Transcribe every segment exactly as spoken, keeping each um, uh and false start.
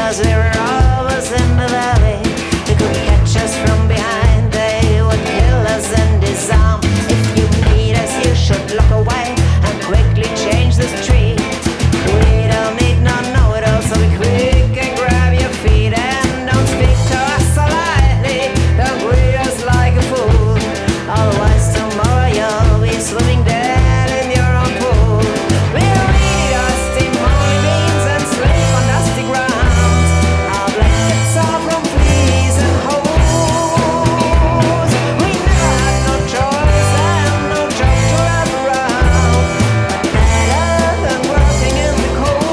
'cause we were always in the valley. They couldn't catch us from behind, they would kill us and disarm. If you need us, you should look away and quickly change the street. We don't need no know-it-all, so be quick and grab your feet and don't speak to us so lightly. Don't greet us like a fool, otherwise tomorrow you'll be swimming dead in your own pool. We'll eat our steamed moldy beans and sleep on dusty ground. Our blankets are from fleas and holes. We never had no choice and no job to wrap around, but better than working in the cold.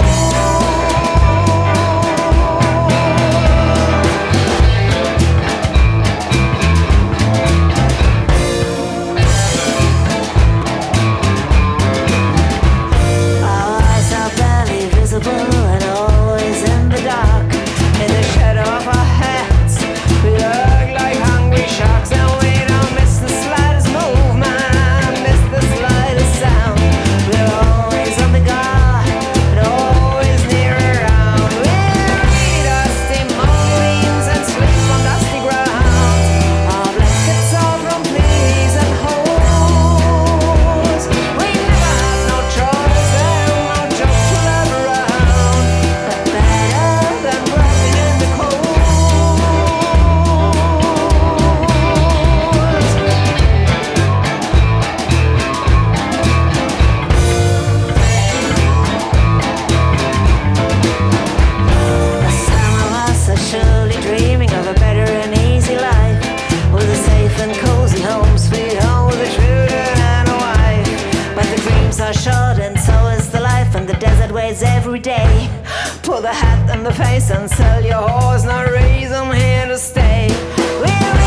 Our eyes are barely visible and always in the dark. In the shadow of our heads, we look like hungry sharks, and we don't miss the slightest movement, miss the slightest sound. We're always on the guard, but always near around. We'll eat our steamed moldy beans and sleep on dusty ground. Our blankets are from fleas and holes. We never had no choice and no job to love around, but better than working in the cold. Some of us are surely dreaming of a better and easy life, with a safe and cozy home, sweet home with a children and a wife. But the dreams are short and so is the life, and the desert waits every day. Pull the hat and the face and sell your horse, no reason here to stay. We're